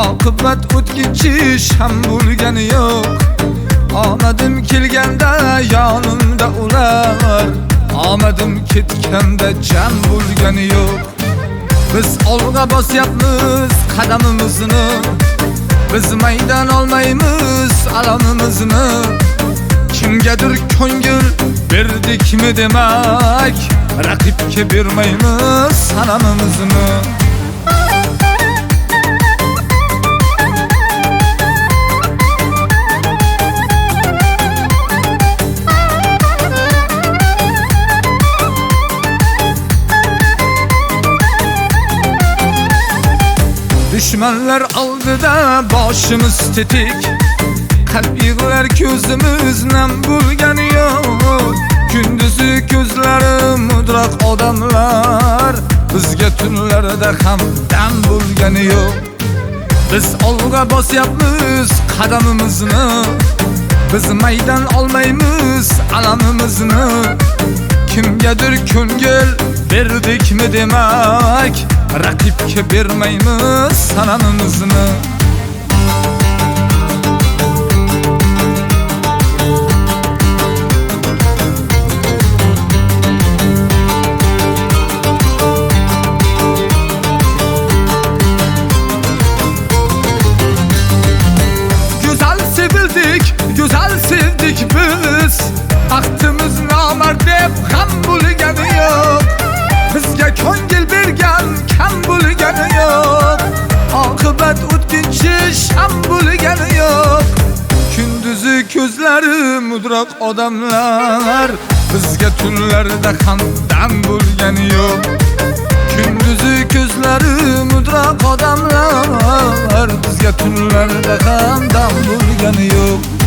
oqibat o'tkinchi sham bo'lgani yo'q. Omadim kelganda yonimda ular, omadim ketganda jam bo'lgani yo'q. Biz olg'a bosyapmiz qadamimizni, biz maydon olmaymiz alamimizni. Kimgadir ko'ngil berdikmi demak, raqibga bermaymiz sanamimizni. Düşmanlar oldida boshimiz tetik, qalb yig'lar ko'zimiz nam bo'lgani yo'q. Kunduzi ko'zlari mudroq odamlar, bizga tunlarda ham dam bo'lgani yo'q. Biz olg'a bosyapmiz qadamimizni, biz maydon olmaymiz alamimizni. Kimgadir ko'ngil berdikmi demak, raqibga bermaymiz sanamimizni. Güzel sevdik biz, baxtimiz nomard deb ham bo'lgani yo'q. Bizga ko'ngil bergan kam bo'lgani yo'q. Oqibat o'tkinchi sham bo'lgani yo'q. Kunduzi ko'zlari mudroq odamlar, bizga tunlarda ham dam bo'lgani yo'q. Kunduzi ko'zlari mudroq odamlar, bizga tunlarda ham dam bo'lgani yo'q.